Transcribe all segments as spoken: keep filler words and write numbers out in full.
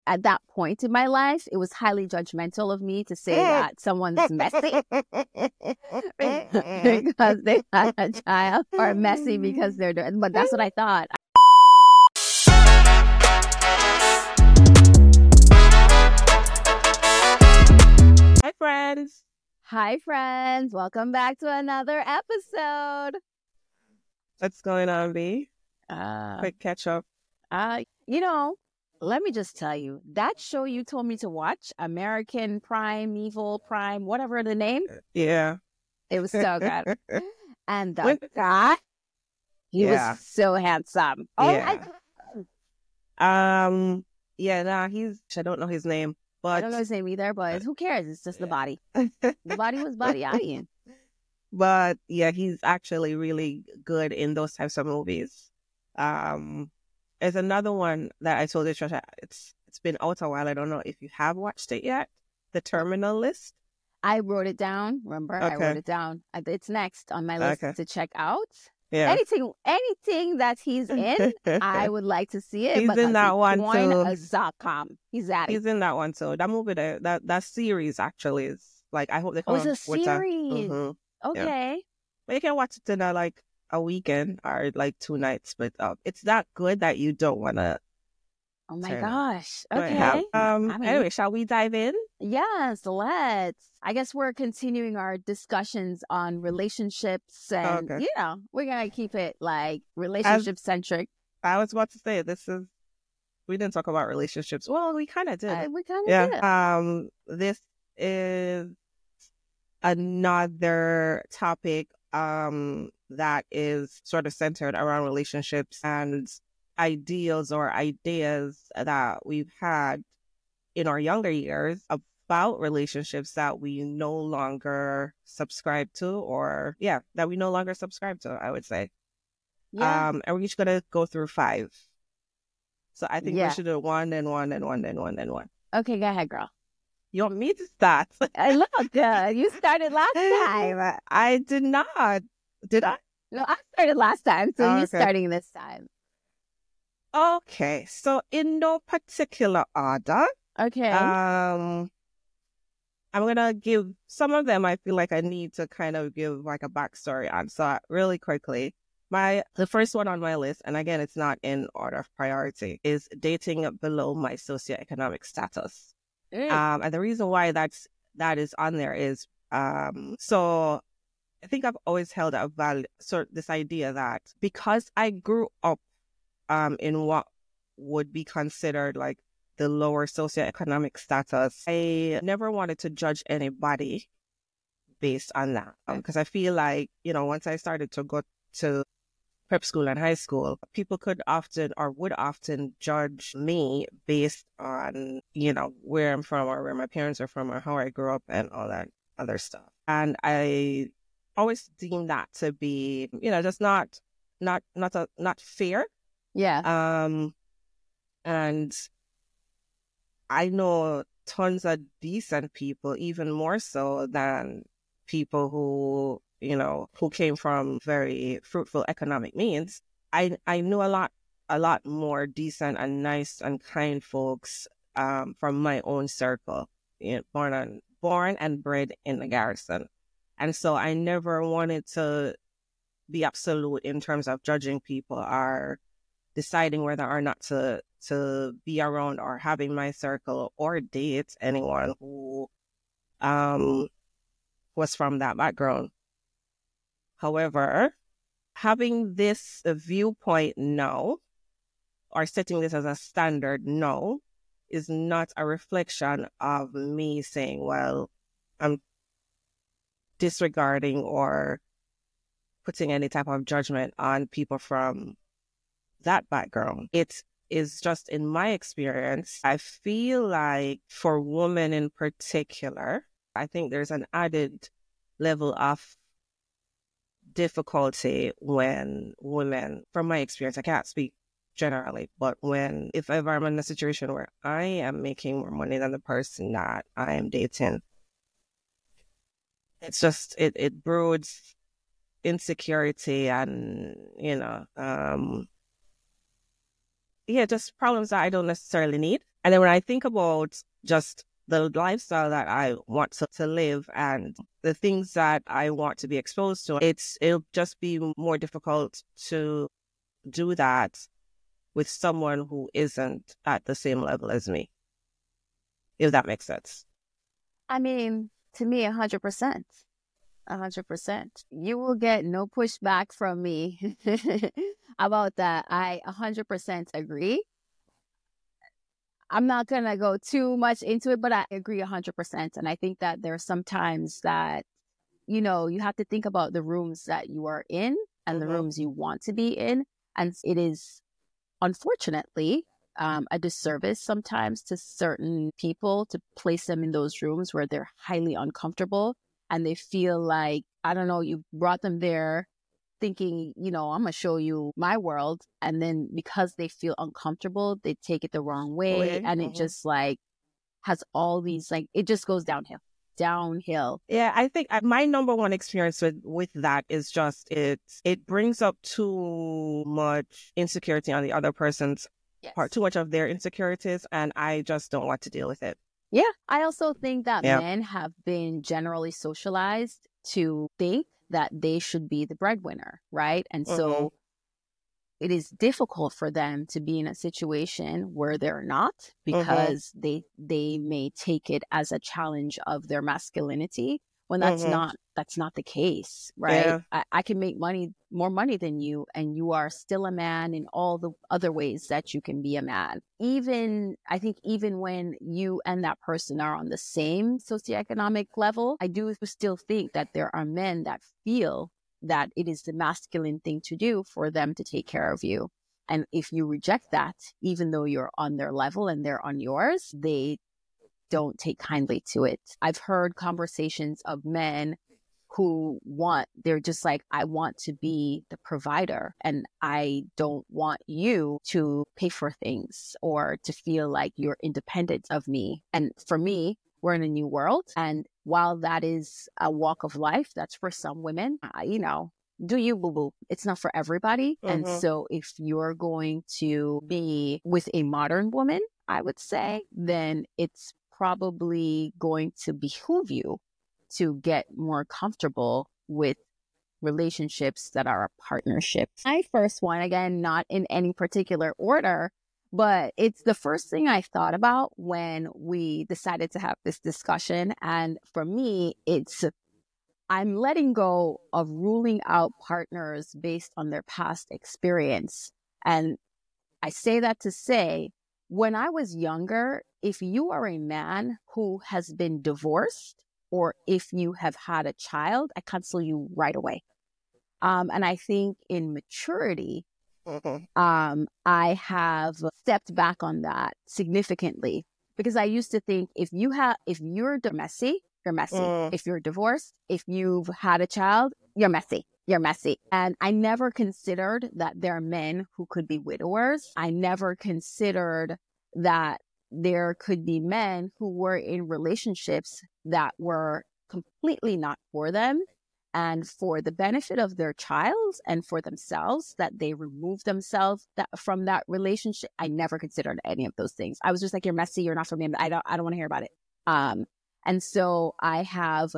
at that point in my life, it was highly judgmental of me to say that someone's messy because they had a child, or messy because they're doing. But that's what I thought. Hi, friends. Hi, friends. Welcome back to another episode. What's going on, B? Uh, Quick catch up. uh, you know, let me just tell you, that show you told me to watch, American Prime, Evil Prime, whatever the name, Yeah. it was so good. And the When- guy, he Yeah. was so handsome. Oh Yeah. my God. Um. Yeah. Nah. He's. I don't know his name, but I don't know his name either, but who cares? It's just the body. The body was body. I But yeah, he's actually really good in those types of movies. Um, there's another one that I told you, Trisha. It's it's been out a while. I don't know if you have watched it yet. The Terminal List. I wrote it down. Remember, I Okay. wrote it down. I- It's next on my list Okay. to check out. Yeah. Anything, anything that he's in, I would like to see it. He's in that one too. Zacom. He's at it. He's in that one too. That movie, that that, that series actually is like. I hope they Oh, come it's a up with series. Mhm. Okay. But you can watch it in a, like a weekend or like two nights. But uh, it's that good that you don't want to. Oh my Turn. gosh. Have. Okay. Um. I mean, Anyway, shall we dive in? yes, let's. I guess we're continuing our discussions on relationships, and Okay. you know, we're gonna keep it like relationship centric. I was about to say this is. We didn't talk about relationships. Well, we kind of did. Uh, we kind of yeah. did. Um. This is another topic. Um. That is sort of centered around relationships and ideals or ideas that we've had in our younger years about relationships that we no longer subscribe to, or yeah, that we no longer subscribe to, I would say. Yeah. Um, and we're just gonna go through five. So I think Yeah. we should do one and one and one and one and one. Okay, go ahead, girl. You want me to start? I look good. You started last time. I did not. Did I? No, I started last time, so Oh, you're okay. starting this time. Okay, so in no particular order. Okay. Um, I'm gonna give some of them. I feel like I need to kind of give like a backstory on. So really quickly, my the first one on my list, and again, it's not in order of priority, is dating below my socioeconomic status. Mm. Um, and the reason why that's that is on there is um, so I think I've always held a value, sort this idea that because I grew up um in what would be considered like the lower socioeconomic status, I never wanted to judge anybody based on that. Because um, I feel like, you know, once I started to go to prep school and high school, people could often or would often judge me based on, you know, where I'm from or where my parents are from or how I grew up and all that other stuff. And I always deemed that to be, you know, just not, not, not, a, not fair. Yeah. Um, and I know tons of decent people, even more so than people who, you know, who came from very fruitful economic means. I I knew a lot, a lot more decent and nice and kind folks um, from my own circle, you know, born and born and bred in the Garrison, and so I never wanted to be absolute in terms of judging people or deciding whether or not to to be around or having my circle or date anyone who um was from that background. However, having this viewpoint now, or setting this as a standard now, is not a reflection of me saying, well, I'm disregarding or putting any type of judgment on people from that background. It is just, in my experience, I feel like for women in particular, I think there's an added level of difficulty when women, from my experience, I can't speak generally, but when, if ever I'm in a situation where I am making more money than the person that I am dating, it's just, it, it broods insecurity and, you know, um, yeah, just problems that I don't necessarily need. And then when I think about just the lifestyle that I want to, to live and the things that I want to be exposed to, it's it'll just be more difficult to do that with someone who isn't at the same level as me, if that makes sense. I mean, to me, a hundred percent. A hundred percent. You will get no pushback from me about that. I a hundred percent agree. I'm not going to go too much into it, but I agree a hundred percent. And I think that there are some times that, you know, you have to think about the rooms that you are in and mm-hmm. the rooms you want to be in. And it is, unfortunately, um, a disservice sometimes to certain people to place them in those rooms where they're highly uncomfortable and they feel like, I don't know, you brought them there thinking, you know, I'm going to show you my world. And then because they feel uncomfortable, they take it the wrong way. way. And mm-hmm. it just like has all these, like, it just goes downhill, downhill. Yeah, I think my number one experience with, with that is just it, it brings up too much insecurity on the other person's yes. part, too much of their insecurities. And I just don't want to deal with it. Yeah. I also think that yeah. men have been generally socialized to think that they should be the breadwinner, right? And so mm-hmm. it is difficult for them to be in a situation where they're not, because mm-hmm. they they may take it as a challenge of their masculinity when that's mm-hmm. not that's not the case, right? Yeah. I, I can make money, more money than you, and you are still a man in all the other ways that you can be a man. Even, I think even when you and that person are on the same socioeconomic level, I do still think that there are men that feel that it is the masculine thing to do for them to take care of you. And if you reject that, even though you're on their level and they're on yours, they don't take kindly to it. I've heard conversations of men who want, they're just like, I want to be the provider and I don't want you to pay for things or to feel like you're independent of me. And for me, we're in a new world. And while that is a walk of life, that's for some women, uh, you know, do you, boo boo? It's not for everybody. Mm-hmm. And so if you're going to be with a modern woman, I would say, then it's probably going to behoove you to get more comfortable with relationships that are a partnership. My first one, again, not in any particular order, but it's the first thing I thought about when we decided to have this discussion. And for me, it's I'm letting go of ruling out partners based on their past experience. And I say that to say, when I was younger, if you are a man who has been divorced or if you have had a child, I cancel you right away. Um, and I think in maturity, mm-hmm. um, I have stepped back on that significantly because I used to think if you have, if you're messy, you're messy. Mm. If you're divorced, if you've had a child, you're messy. You're messy. And I never considered that there are men who could be widowers. I never considered that there could be men who were in relationships that were completely not for them and for the benefit of their child and for themselves, that they remove themselves that, from that relationship. I never considered any of those things. I was just like, you're messy. You're not for me. I don't, I don't want to hear about it. Um, and so I have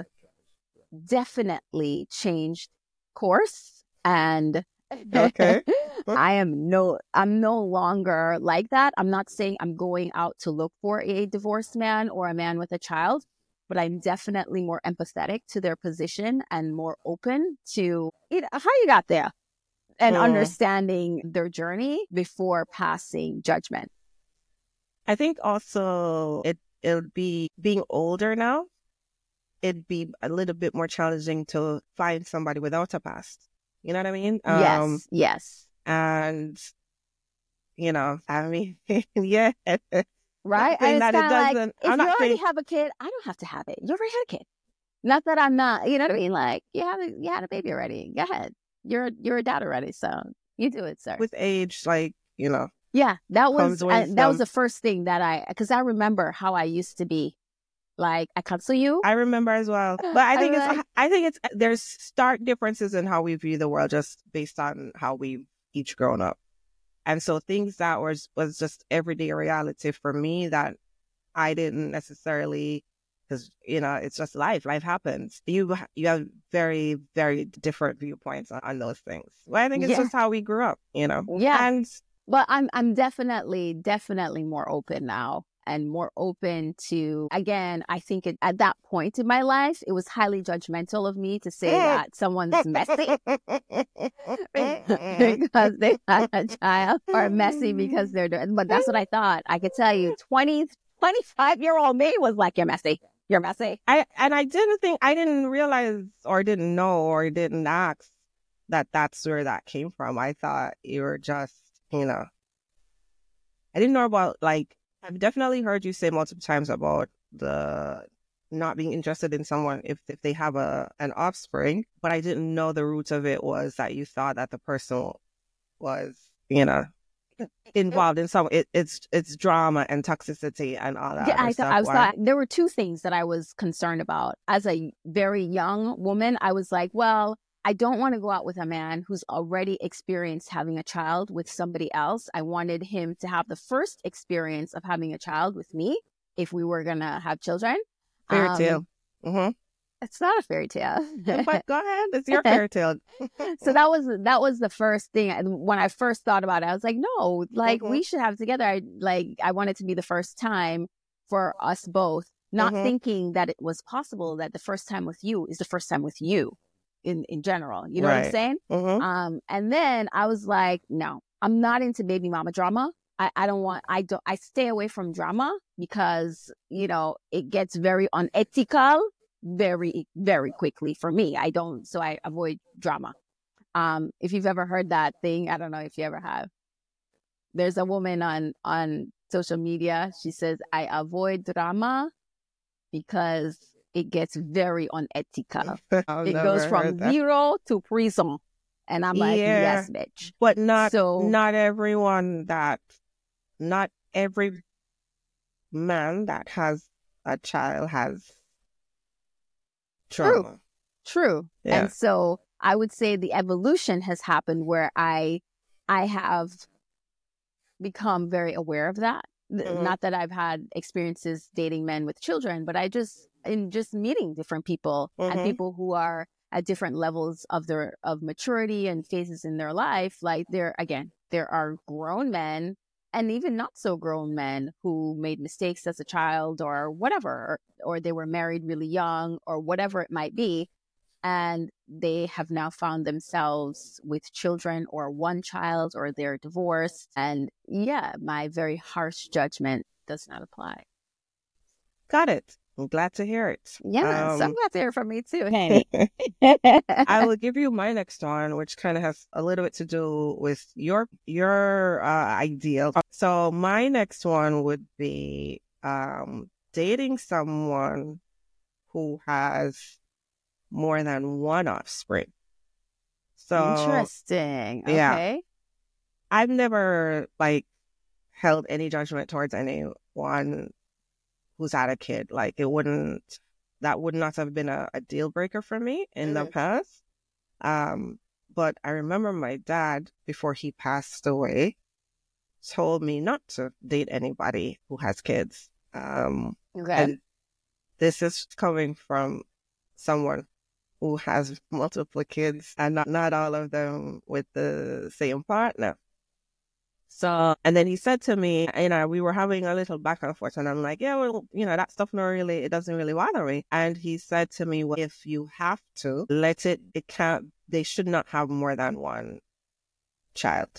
definitely changed course and okay. I am no, I'm no longer like that. I'm not saying I'm going out to look for a divorced man or a man with a child, but I'm definitely more empathetic to their position and more open to you know, how you got there and mm. understanding their journey before passing judgment. I think also it, it'll be being older now. It'd be a little bit more challenging to find somebody without a past. You know what I mean? Yes, um, yes. And, you know, I mean, yeah. Right? And it's kind of like, if I'm you already saying... have a kid, I don't have to have it. You already had a kid. Not that I'm not, you know what I mean? Like, you had a, you had a baby already. Go ahead. You're, you're a dad already, so you do it, sir. With age, like, you know. Yeah, that was, uh, that was the first thing that I, because I remember how I used to be. Like, I cancel you. I remember as well. But I think I it's, like... I think it's, there's stark differences in how we view the world just based on how we've each grown up. And so things that was, was just everyday reality for me that I didn't necessarily, because, you know, it's just life. Life happens. You you have very, very different viewpoints on, on those things. Well, I think it's Yeah. just how we grew up, you know? Yeah. And But I'm I'm definitely, definitely more open now and more open to, again, I think it, at that point in my life, it was highly judgmental of me to say that someone's messy because they had a child, or messy because they're doing, but that's what I thought. I could tell you twenty, twenty-five year old me was like, you're messy. You're messy. I and I didn't think, I didn't realize or didn't know or didn't ask that that's where that came from. I thought you were just, you know, I didn't know about, like, I've definitely heard you say multiple times about the not being interested in someone if, if they have a an offspring, but I didn't know the root of it was that you thought that the person was, you know, involved in some, it, it's it's drama and toxicity and all that Yeah, other I thought stuff. I was Why? thought there were two things that I was concerned about. As a very young woman, I was like, well, I don't want to go out with a man who's already experienced having a child with somebody else. I wanted him to have the first experience of having a child with me if we were going to have children. Fairy Um, tale. Mm-hmm. It's not a fairy tale. But go ahead, it's your fairy tale. So that was that was the first thing. When I first thought about it, I was like, no, like Mhm. we should have together. I like I want it to be the first time for us both, not Mhm. thinking that it was possible that the first time with you is the first time with you in, in general. You know what I'm Right. saying? Mhm. Um, and then I was like, no, I'm not into baby mama drama. I, I don't want, I don't, I stay away from drama because, you know, it gets very unethical very, very quickly for me. I don't, so I avoid drama. Um, if you've ever heard that thing, I don't know if you ever have. There's a woman on, on social media. She says, I avoid drama because it gets very unethical. I've It never goes from heard that. zero to prison. And I'm like, Yeah. yes, bitch. But not So- not everyone that, not every man that has a child has True. trauma. True. Yeah. And so I would say the evolution has happened where I I have become very aware of that. Th- Mhm. Not that I've had experiences dating men with children, but I just in just meeting different people and Mhm. people who are at different levels of their of maturity and phases in their life. Like there again, there are grown men and even not so grown men who made mistakes as a child or whatever, or, or they were married really young or whatever it might be. And they have now found themselves with children or one child or they're divorced. And yeah, my very harsh judgment does not apply. Got it. I'm glad to hear it. Yeah, so I'm Um, glad to hear from me too, Hanny. I will give you my next one, which kind of has a little bit to do with your your uh, ideal. So my next one would be um, dating someone who has more than one offspring. So Interesting. yeah. Okay. I've never like held any judgment towards anyone who's had a kid. Like it wouldn't, that would not have been a, a deal breaker for me in the Mhm. past. Um, but I remember my dad, before he passed away, told me not to date anybody who has kids. Um, Okay. and this is coming from someone who has multiple kids and not, not all of them with the same partner. So, and then he said to me, you know, we were having a little back and forth and I'm like, yeah, well, you know, that stuff not really, it doesn't really bother me. And he said to me, well, if you have to, let it, it can't, they should not have more than one child.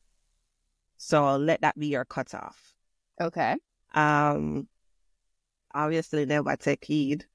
So let that be your cutoff. Okay. Um, obviously never take heed.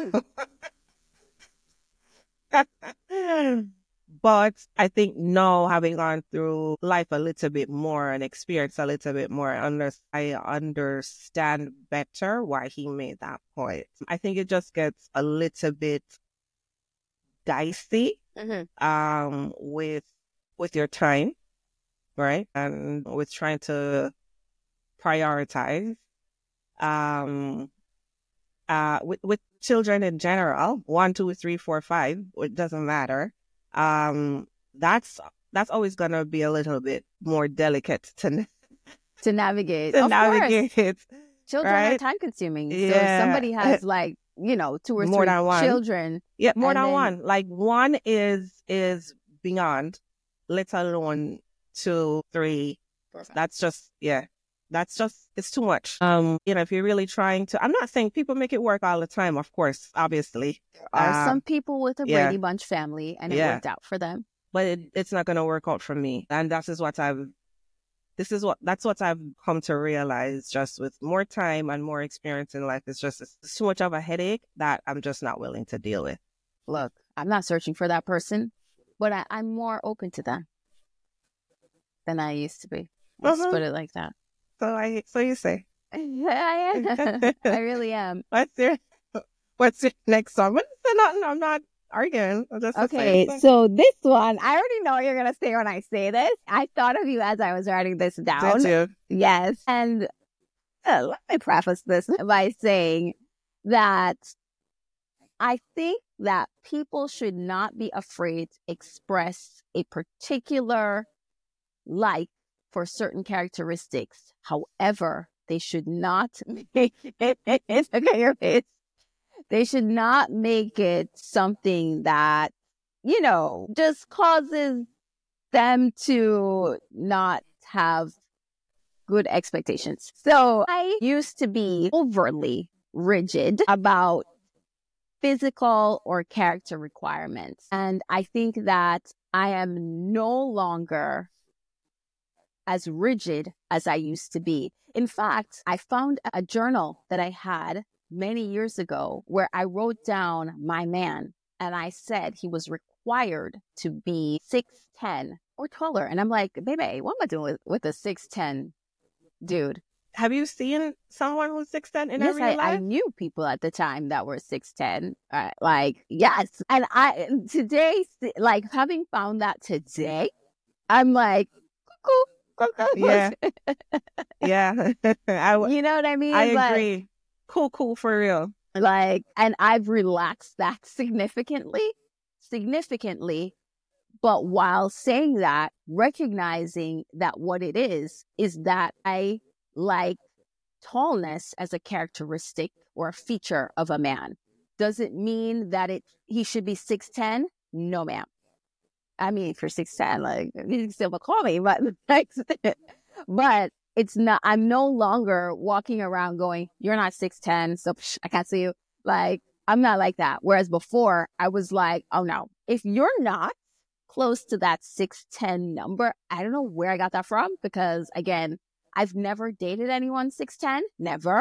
But I think now, having gone through life a little bit more and experienced a little bit more, under, I understand better why he made that point. I think it just gets a little bit dicey Mm-hmm. um, with with your time, right? And with trying to prioritize. Um, uh, with, with children in general, one, two, three, four, five, it doesn't matter. Um, that's that's always gonna be a little bit more delicate to to navigate. to of navigate course. it. Children right? are time consuming. Yeah. So if somebody has like, you know, two or more three than one. children. Yeah, more and than then- one. Like one is is beyond, let alone two, three. Perfect. That's just yeah. That's just it's too much. Um, you know, if you're really trying to, I'm not saying people make it work all the time, of course, obviously. There are Um, some people with a yeah. Brady Bunch family and it Yeah. worked out for them. but it, it's not going to work out for me. And that is what I've, this is what, that's what I've come to realize just with more time and more experience in life. It's just it's too much of a headache that I'm just not willing to deal with. Look, I'm not searching for that person, but I, I'm more open to them than I used to be. Let's Uh-huh. put it like that. So I, so you say, I am. I really am. what's your, what's your next song? What is it? Not, I'm not arguing. I'm just Okay, saying. so this one, I already know what you're going to say when I say this. I thought of you as I was writing this down. Did you? Yes. And uh, let me preface this by saying that I think that people should not be afraid to express a particular like for certain characteristics. However, they should not make it, look at your face. They should not make it something that, you know, just causes them to not have good expectations. So I used to be overly rigid about physical or character requirements. And I think that I am no longer as rigid as I used to be. In fact, I found a journal that I had many years ago where I wrote down my man and I said he was required to be six ten or taller. And I'm like, baby, what am I doing with, with a six ten dude? Have you seen someone who's six ten in yes, real I, life? I knew people at the time that were six ten. Uh, like, yes. And I, today, like having found that today, I'm like, cuckoo. Yeah. Yeah. I, w- You know what I mean? I Like- agree. Cool, cool for real. Like, and I've relaxed that significantly, significantly. But while saying that, recognizing that what it is, is that I like tallness as a characteristic or a feature of a man. Does it mean that it he should be six ten? No, ma'am. I mean, for six ten, like, you can still call me, but, like, but it's not, I'm no longer walking around going, you're not six ten, so psh, I can't see you. Like, I'm not like that. Whereas before, I was like, oh no, if you're not close to that six ten number, I don't know where I got that from, because again, I've never dated anyone six ten. Never.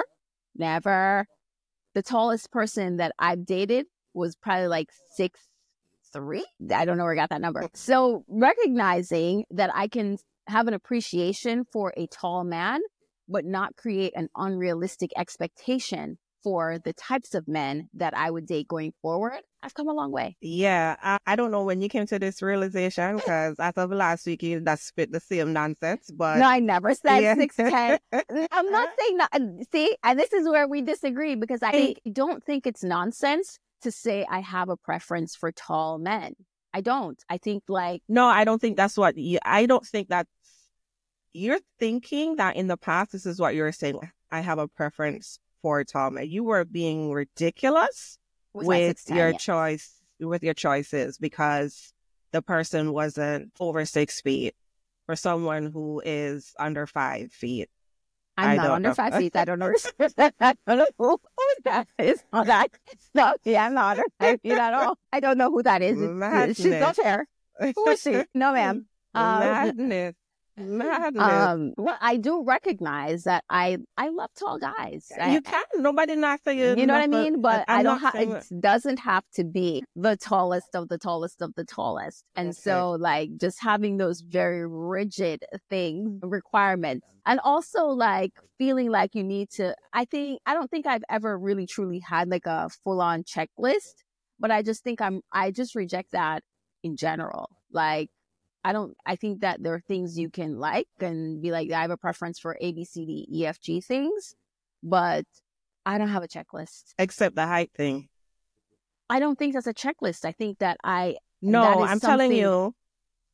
Never. The tallest person that I've dated was probably like six three. I don't know where I got that number. So recognizing that I can have an appreciation for a tall man, but not create an unrealistic expectation for the types of men that I would date going forward, I've come a long way. Yeah. I, I don't know when you came to this realization, because as of last week, you that spit the same nonsense. But No, I never said yeah. six ten. I'm not saying that. See, and this is where we disagree, because I think, don't think it's nonsense to say I have a preference for tall men. I don't. I think like, No, I don't think that's what you, I don't think that you're thinking that in the past, this is what you're saying. I have a preference for tall men. You were being ridiculous with my with six ten, your yeah. choice, with your choices, because the person wasn't over six feet for someone who is under five feet. I'm I not don't under know. five feet. I don't know. I don't know who, who that is. Not that. It's not. Yeah, I'm not under five feet at all. I don't know who that is. It's- She's not here. Who is she? No, ma'am. Um, Madness. Madness. um, well, I do recognize that I I love tall guys. I- you can. Nobody not saying. You know what I nothing. mean? But I'm I don't not have. saying It doesn't have to be the tallest of the tallest of the tallest. And Okay. so, like, just having those very rigid things, requirements, and also like feeling like you need to. I think I don't think I've ever really truly had like a full on checklist, but I just think I'm. I just reject that in general. Like, I don't. I think that there are things you can like and be like, I have a preference for A, B, C, D, E, F, G things, but I don't have a checklist. Except the height thing. I don't think that's a checklist. I think that I No, That is I'm telling something- you.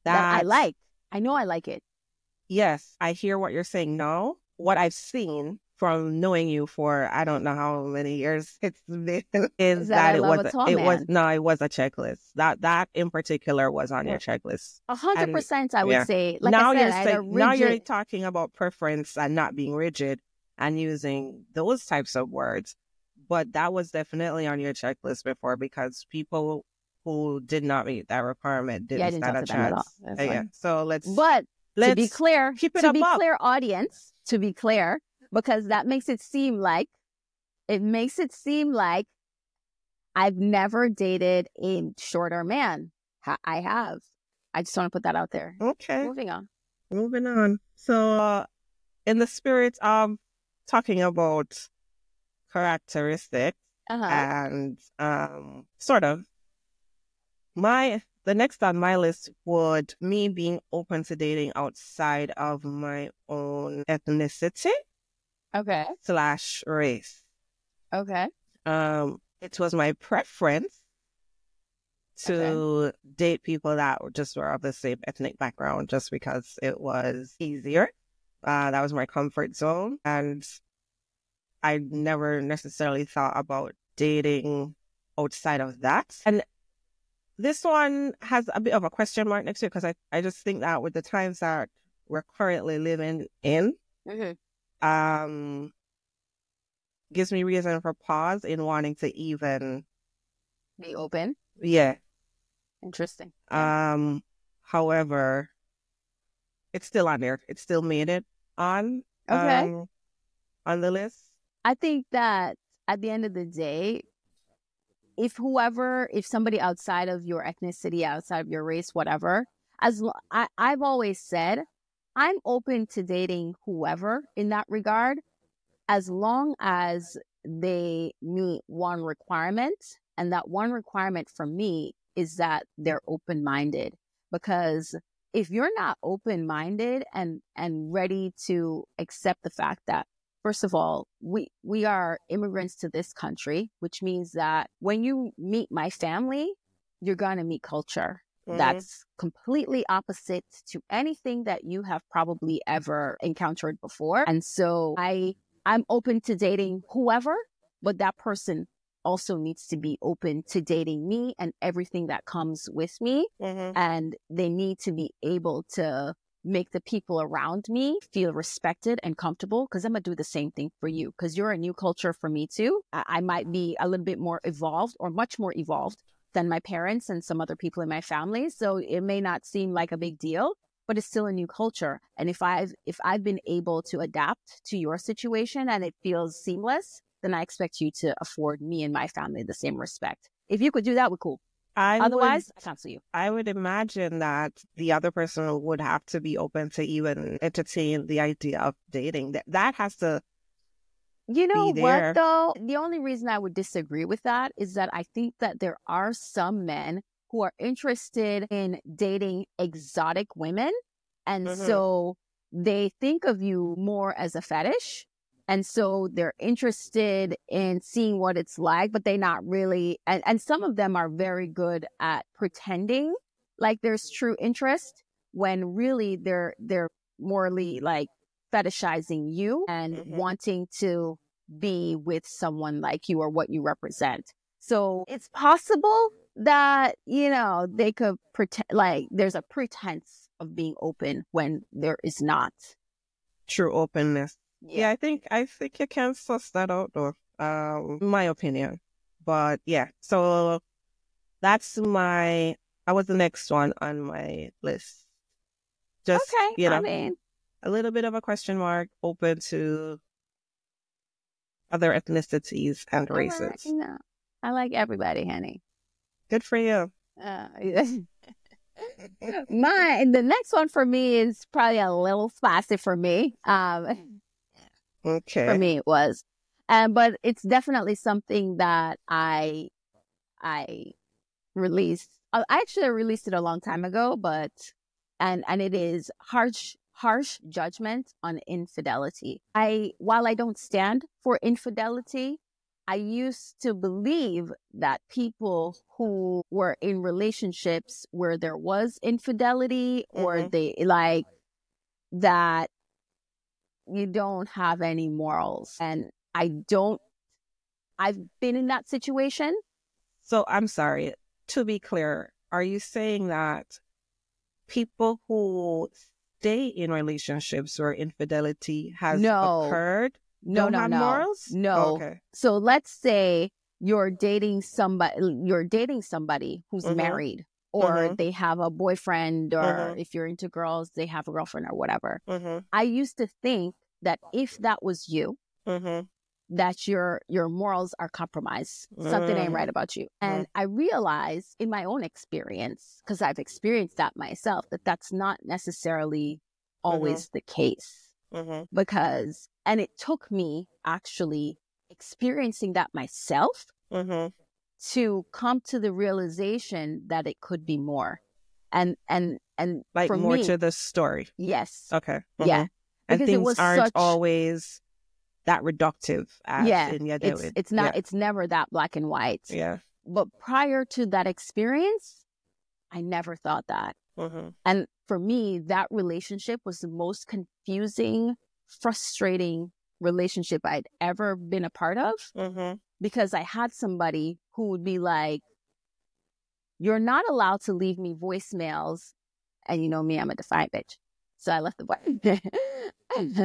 that I like. I know I like it. Yes, I hear what you're saying now. What I've seen from knowing you for I don't know how many years it's been is, Is that, that I it love was a a- tall it man. was no, it was a checklist. That that in particular was on your checklist. A hundred And- percent, I would yeah. say. Like now I said, you're I had a saying, now you're rigid. talking about preference and not being rigid and using those types of words. But that was definitely on your checklist before because people who did not meet that requirement didn't Yeah, I didn't stand talk a to them at all. chance. That's Uh, yeah. fine. So let's But let's to be clear, keep it to be above. clear, audience, to be clear, because that makes it seem like it makes it seem like I've never dated a shorter man. Ha- I have. I just want to put that out there. Okay. Moving on. Moving on. So, uh, in the spirit of talking about characteristics Uh-huh. and um, sort of, my the next on my list would me being open to dating outside of my own ethnicity Okay. slash race. Okay. Um, it was my preference to date people that were just were of the same ethnic background, just because it was easier. Uh, that was my comfort zone, and I never necessarily thought about dating outside of that. And this one has a bit of a question mark next to it because I, I just think that with the times that we're currently living in, Mm-hmm. um, gives me reason for pause in wanting to even, Be open. yeah. Interesting. Um, however, it's still on there. It still made it on, Okay. um, on the list. I think that at the end of the day, if whoever, if somebody outside of your ethnicity, outside of your race, whatever, as lo- I, I've always said, I'm open to dating whoever in that regard, as long as they meet one requirement. And that one requirement for me is that they're open-minded. Because if you're not open-minded and, and ready to accept the fact that, first of all, we, we are immigrants to this country, which means that when you meet my family, you're going to meet culture. Mhm. That's completely opposite to anything that you have probably ever encountered before. And so I, I'm open to dating whoever, but that person also needs to be open to dating me and everything that comes with me. Mhm. And they need to be able to make the people around me feel respected and comfortable, because I'm going to do the same thing for you, because you're a new culture for me too. I-, I might be a little bit more evolved or much more evolved than my parents and some other people in my family. So it may not seem like a big deal, but it's still a new culture. And if I've, if I've been able to adapt to your situation and it feels seamless, then I expect you to afford me and my family the same respect. If you could do that, we're cool. I Otherwise, would, I cancel you. I would imagine that the other person would have to be open to even entertain the idea of dating. That that has to. You know be there. what, though? The only reason I would disagree with that is that I think that there are some men who are interested in dating exotic women. And Mhm. so they think of you more as a fetish. And so they're interested in seeing what it's like, but they're not really. And, and some of them are very good at pretending like there's true interest when really they're they're morally like fetishizing you and Mhm. wanting to be with someone like you or what you represent. So it's possible that, you know, they could pretend like there's a pretense of being open when there is not. True openness. Yeah. Yeah. I think I think you can suss that out though. Um, my opinion. But yeah, so that's my. That was the next one on my list. Just Okay. you know, I mean, a little bit of a question mark, open to other ethnicities and all right, races. you know, I like everybody, honey. Good for you. Uh, my the next one for me is probably a little spicy for me. Um, Okay. for me it was, um, but it's definitely something that I I released. I actually released it a long time ago, but and and it is harsh harsh judgment on infidelity. I while I don't stand for infidelity, I used to believe that people who were in relationships where there was infidelity or Mm-hmm. they like that you don't have any morals. And I don't, I've been in that situation. So I'm sorry, to be clear, are you saying that people who stay in relationships where infidelity has No. occurred No, don't no, have no. morals? No. Oh, okay. So let's say you're dating somebody, you're dating somebody who's Mhm. married, or Mhm. they have a boyfriend, or Mhm. if you're into girls, they have a girlfriend or whatever. Mhm. I used to think that if that was you, Mhm. that your your morals are compromised. Something ain't right Mm. about you. And I realized in my own experience, because I've experienced that myself, that that's not necessarily always the case. Mhm. Because, and it took me actually experiencing that myself Mhm. to come to the realization that it could be more. And, and, and Like for more me, to the story. yes. Okay. Yeah. Mhm. And Because it things was aren't such, always that reductive as yeah, in yeah, it's, David. it's not, Yeah. it's never that black and white. Yeah. But prior to that experience, I never thought that. Mhm. And for me, that relationship was the most confusing, frustrating relationship I'd ever been a part of, Mhm. because I had somebody who would be like, you're not allowed to leave me voicemails. And you know me, I'm a defiant bitch. So I left the voice.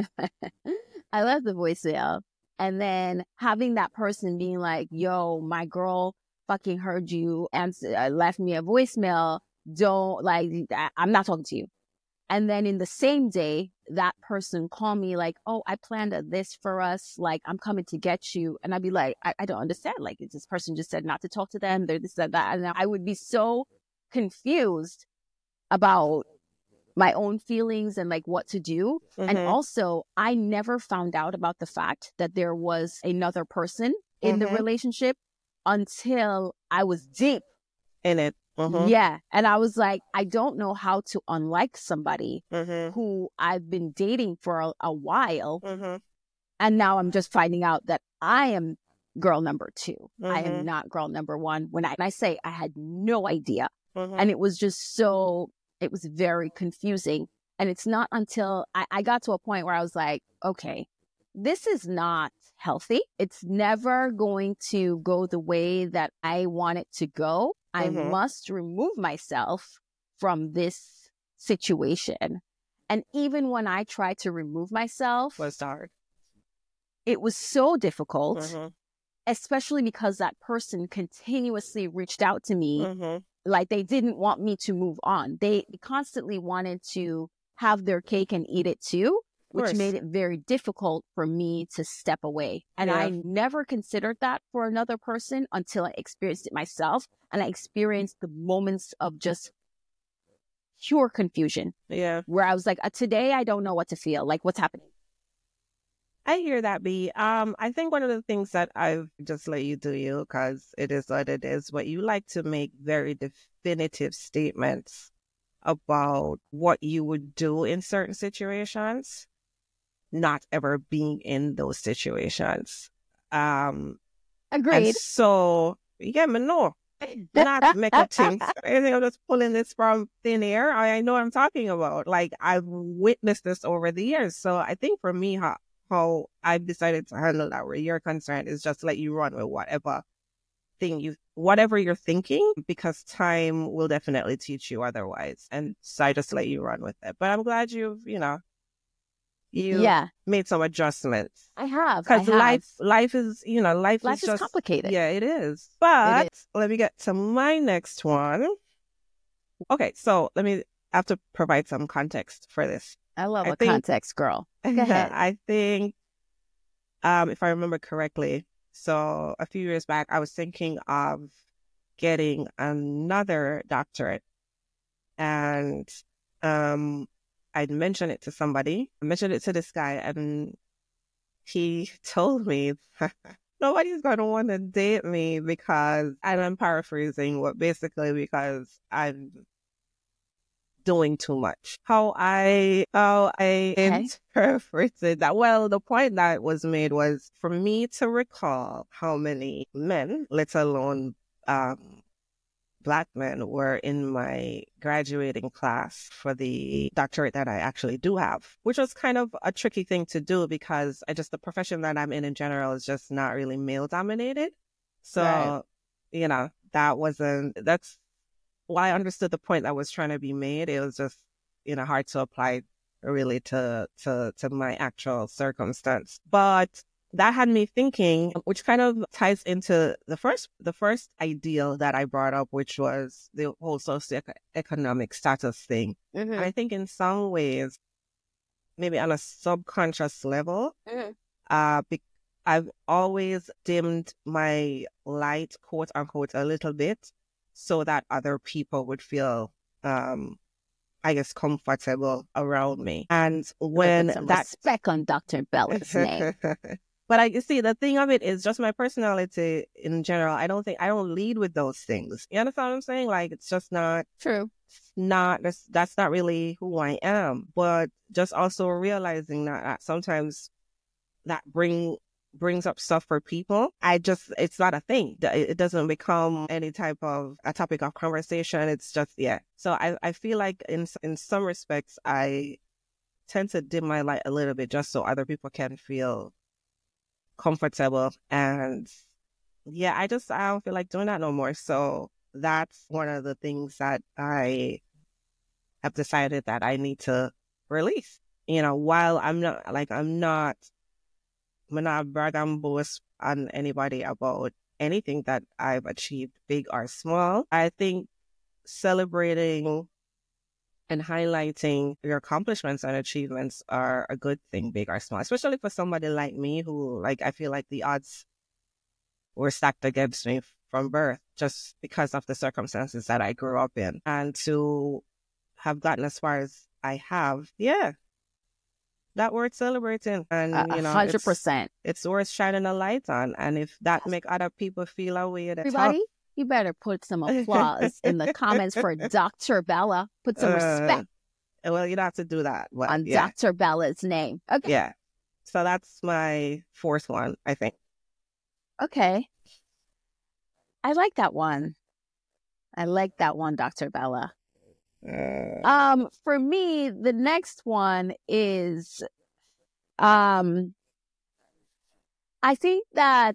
I left the voicemail. And then having that person being like, yo, my girl fucking heard you and uh, left me a voicemail. Don't, like, I- I'm not talking to you. And then in the same day, that person called me like, oh, I planned a this for us. Like, I'm coming to get you. And I'd be like, I, I don't understand. Like, this person just said not to talk to them. They're this, that, that. And I would be so confused about my own feelings and like what to do. And Mhm. also, I never found out about the fact that there was another person in the Mhm. relationship until I was deep In it. Mhm. yeah. And I was like, I don't know how to unlike somebody Mhm. who I've been dating for a, a while. Mhm. And now I'm just finding out that I am girl number two. I am Mhm. not girl number one. When I, and I say I had no idea. Mhm. And it was just so, it was very confusing. And it's not until I, I got to a point where I was like, okay, this is not healthy. It's never going to go the way that I want it to go. I Mhm. must remove myself from this situation. And even when I tried to remove myself, Was hard. it was so difficult, Mhm. especially because that person continuously reached out to me Mhm. like they didn't want me to move on. They constantly wanted to have their cake and eat it too, which course. made it very difficult for me to step away. And Yeah. I never considered that for another person until I experienced it myself. And I experienced the moments of just pure confusion Yeah. where I was like, uh, today I don't know what to feel. Like, what's happening? I hear that, B. Um, I think one of the things that I've just let you do you because it is what it is, but you like to make very definitive statements about what you would do in certain situations, not ever being in those situations. Um, and Agreed. so, yeah, me know. Not make up things. I think I'm just pulling this from thin air. I, I know what I'm talking about. Like, I've witnessed this over the years. So I think for me, how, how I've decided to handle that where you're concerned is just let you run with whatever thing you, whatever you're thinking, because time will definitely teach you otherwise. And so I just let you run with it. But I'm glad you've, you know, you Yeah, made some adjustments. I have. I Because have. life, life is, you know, life, Life is is just complicated. Yeah, it is. It But is. let me get to my next one. Okay, so let me I have to provide some context for this. I love I a think context, girl. Go ahead. I think, um, if I remember correctly, so a few years back, I was thinking of getting another doctorate, and um, I'd mentioned it to somebody. I mentioned it to this guy, and he told me nobody's going to want to date me because, and I'm paraphrasing, what basically because I've doing too much. How I how I Okay. interpreted that. Well, the point that was made was for me to recall how many men, let alone um, Black men, were in my graduating class for the doctorate that I actually do have, which was kind of a tricky thing to do because I just the profession that I'm in in general is just not really male dominated. So, Right. you know, that wasn't that's why I understood the point that was trying to be made. It was just, you know, hard to apply really to to to my actual circumstance. But that had me thinking, which kind of ties into the first the first ideal that I brought up, which was the whole socioeconomic status thing. Mm-hmm. And I think in some ways, maybe on a subconscious level, Mm-hmm. uh, be- I've always dimmed my light, quote unquote, a little bit so that other people would feel, um, I guess, comfortable around me. And when Put some that respect on Doctor Bella's name. But I you see the thing of it is just my personality in general. I don't think I don't lead with those things. You understand what I'm saying? Like it's just not True. not that's, that's not really who I am. But just also realizing that, that sometimes that bring brings up stuff for people. I just it's not a thing. It, it doesn't become any type of a topic of conversation. It's just yeah. So I I feel like in in some respects I tend to dim my light a little bit just so other people can feel comfortable. And yeah, I just I don't feel like doing that no more. So that's one of the things that I have decided that I need to release. You know, while I'm not like I'm not I'm not brag and boast on anybody about anything that I've achieved, big or small. I think celebrating and highlighting your accomplishments and achievements are a good thing, big or small, especially for somebody like me who, like, I feel like the odds were stacked against me from birth just because of the circumstances that I grew up in. And to have gotten as far as I have, yeah, that worth celebrating. And, A you know, hundred it's, percent. it's worth shining a light on. And if that make other people feel a way, that's Everybody, you better put some applause in the comments for Doctor Bella. Put some respect Uh, well, you'd have to do that. But on yeah. Doctor Bella's name. Okay. Yeah. So that's my fourth one, I think. Okay. I like that one. I like that one, Doctor Bella. Uh, Um, for me, the next one is, um, I think that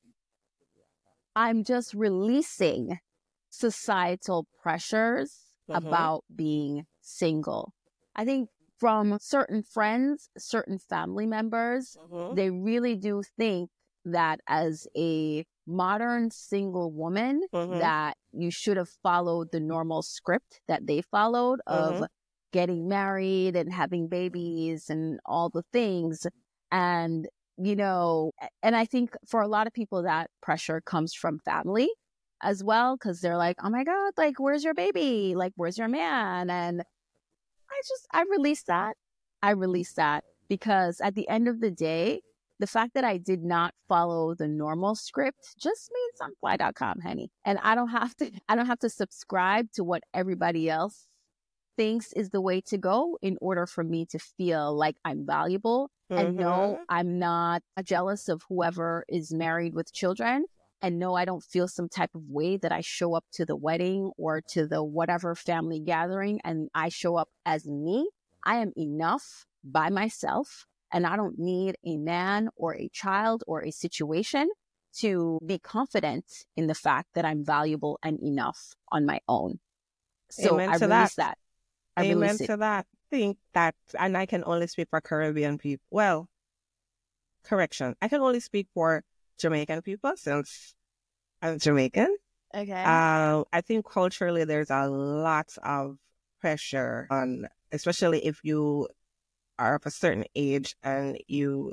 I'm just releasing societal pressures mm-hmm. about being single. I think from certain friends, certain family members, mm-hmm. they really do think that as a modern single woman, mm-hmm. that you should have followed the normal script that they followed of mm-hmm. getting married and having babies and all the things. And, you know, and I think for a lot of people that pressure comes from family as well, because they're like, oh my God, like, where's your baby? Like, where's your man? And I just, I released that. I released that because at the end of the day, the fact that I did not follow the normal script just means I'm fly dot com, honey. And I don't have to, I don't have to subscribe to what everybody else thinks is the way to go in order for me to feel like I'm valuable. Mm-hmm. And no, I'm not jealous of whoever is married with children. And no, I don't feel some type of way that I show up to the wedding or to the whatever family gathering and I show up as me. I am enough by myself and I don't need a man or a child or a situation to be confident in the fact that I'm valuable and enough on my own. So Amen I to release that. that. I Amen release to it. that. I think that, and I can only speak for Caribbean people. Well, correction. I can only speak for Jamaican people since I'm Jamaican. Okay. Um, I think culturally there's a lot of pressure on, especially if you are of a certain age and you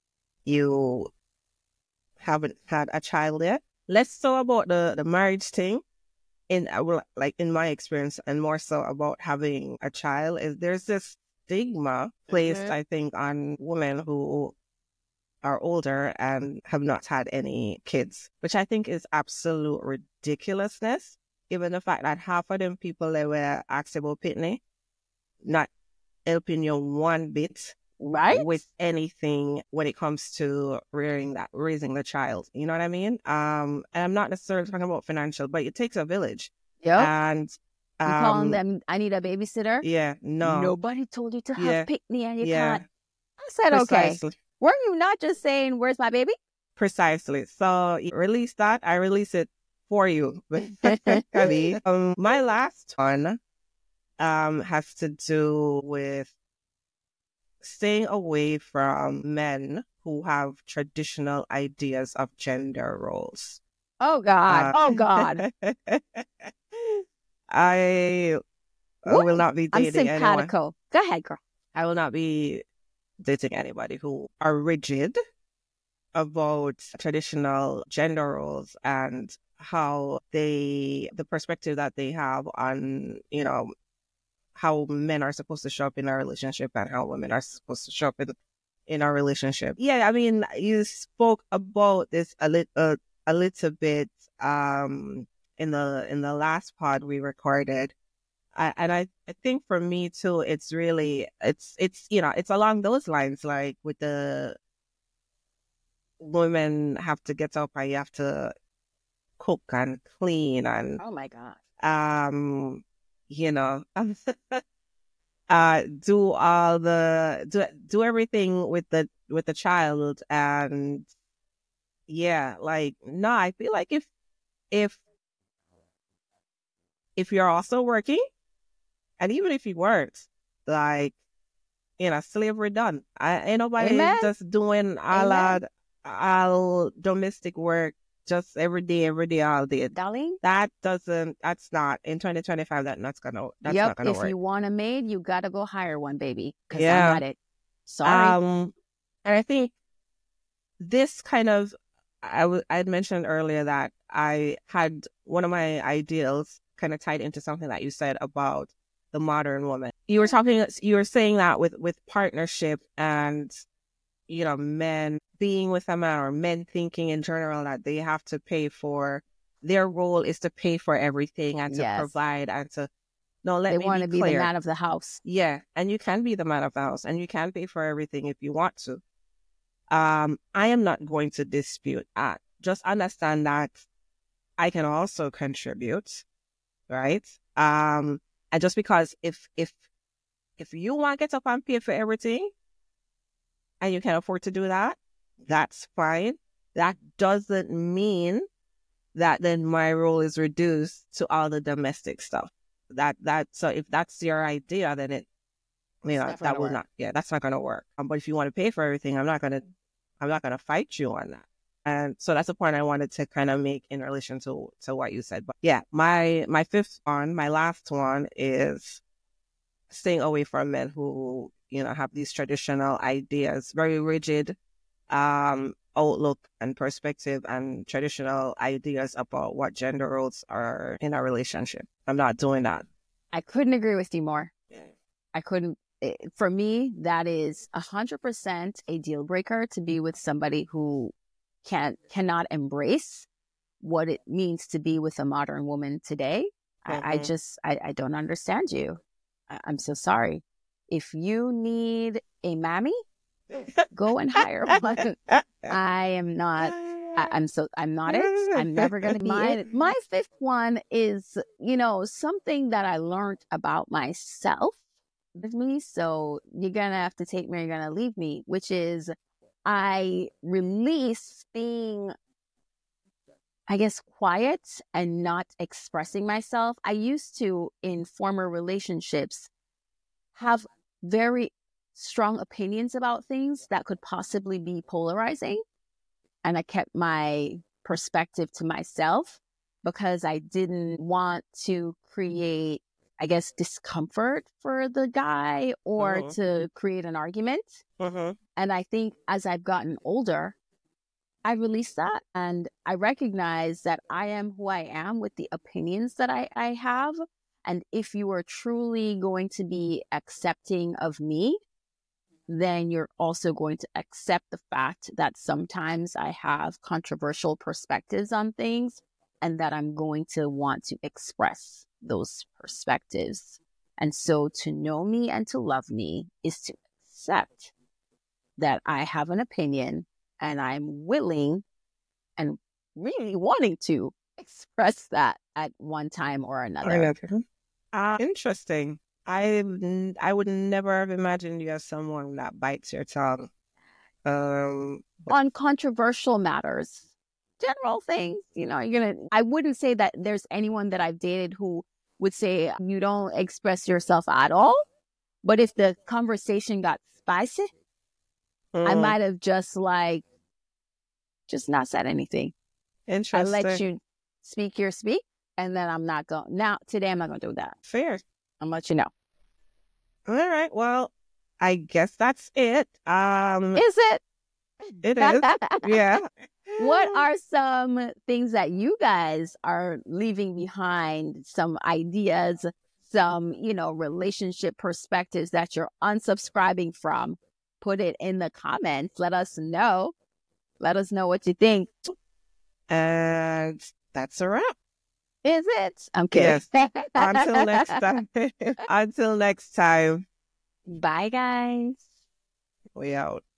you haven't had a child yet. Less so about the, the marriage thing, in uh, like in my experience, and more so about having a child. Is there's this stigma placed, Mhm. I think, on women who are older and have not had any kids, which I think is absolute ridiculousness. Given the fact that half of them people they were asked about Pitney, not helping you one bit right with anything when it comes to rearing that raising the child. You know what I mean? Um, and I'm not necessarily talking about financial, but it takes a village. Yep. And I'm calling um, them, I need a babysitter. yeah, no, Nobody told you to have Yeah. pick me and you yeah, can't. I said, okay. precisely, Were you not just saying, where's my baby? precisely. So you release that. I release it for you. um, my last one um has to do with staying away from men who have traditional ideas of gender roles. Oh, God. Uh, oh, God. I What? will not be I'm dating anyone. simpatico. Go ahead, girl. I will not be dating anybody who are rigid about traditional gender roles and how they, the perspective that they have on, you know, how men are supposed to show up in a relationship and how women are supposed to show up in, in a relationship. Yeah, I mean, you spoke about this a little, uh, a little bit um, in the in the last pod we recorded, I, and I, I think for me too, it's really it's it's you know it's along those lines, like with the women have to get up and you have to cook and clean and Oh, my God. um you know uh do all the do do everything with the with the child. And yeah, like no, I feel like if if if you're also working, and even if you weren't, like, you know, slavery done. I ain't nobody Amen. just doing all Amen. that all domestic work just every day, every day, all day. Darling, That doesn't, that's not, in twenty twenty-five, that not gonna, that's yep. not gonna If work. you want a maid, you got to go hire one, baby. Because Yeah. I'm not it. Sorry. Um, and I think this kind of, I w- I had mentioned earlier that I had one of my ideals kind of tied into something that you said about the modern woman. You were talking, you were saying that with, with partnership and, you know, men being with a man or men thinking in general that they have to pay for, their role is to pay for everything and to Yes. provide and to, no, let they me want be to be clear. the man of the house. Yeah, and you can be the man of the house and you can pay for everything if you want to. Um, I am not going to dispute that. Just understand that I can also contribute, right? Um, and just because if if if you want to get up and pay for everything, and you can afford to do that, that's fine. That doesn't mean that then my role is reduced to all the domestic stuff. That that so if that's your idea, then it, you know, that will work. not, yeah, that's not going to work. Um, but if you want to pay for everything, I'm not going to, I'm not going to fight you on that. And so that's the point I wanted to kind of make in relation to, to what you said. But yeah, my, my fifth one, my last one is staying away from men who, you know, have these traditional ideas, very rigid, um, outlook and perspective and traditional ideas about what gender roles are in a relationship. I'm not doing that. I couldn't agree with you more. Yeah. I couldn't. For me, that is a hundred percent a deal breaker to be with somebody who can cannot embrace what it means to be with a modern woman today. Mm-hmm. I, I just I, I don't understand you. I, I'm so sorry. If you need a mammy, go and hire one. I am not. I, I'm so I'm not it. I'm never going to be My- it. My fifth one is, you know, something that I learned about myself with me. So you're going to have to take me or you're going to leave me, which is I release being, I guess, quiet and not expressing myself. I used to, in former relationships, have very strong opinions about things that could possibly be polarizing. And I kept my perspective to myself because I didn't want to create, I guess, discomfort for the guy or uh-huh. to create an argument. Uh-huh. And I think as I've gotten older, I released that and I recognize that I am who I am with the opinions that I, I have. And if you are truly going to be accepting of me, then you're also going to accept the fact that sometimes I have controversial perspectives on things and that I'm going to want to express those perspectives And so to know me and to love me is to accept that I have an opinion and I'm willing and really wanting to express that at one time or another. Uh, interesting. I I would never have imagined you as someone that bites your tongue. Um, on controversial matters, general things, you know, you're gonna. I wouldn't say that there's anyone that I've dated who would say you don't express yourself at all. But if the conversation got spicy, mm. I might have just like just not said anything. Interesting. I let you speak your speak, and then I'm not going. Now today, I'm not going to do that. Fair. I'll let you know. All right. Well, I guess that's it. Um, Is it? It is. Yeah. What are some things that you guys are leaving behind? Some ideas, some, you know, relationship perspectives that you're unsubscribing from? Put it in the comments. Let us know. Let us know what you think. And that's a wrap. Is it? I'm kidding. Yes. Until next time. Until next time. Bye, guys. We out.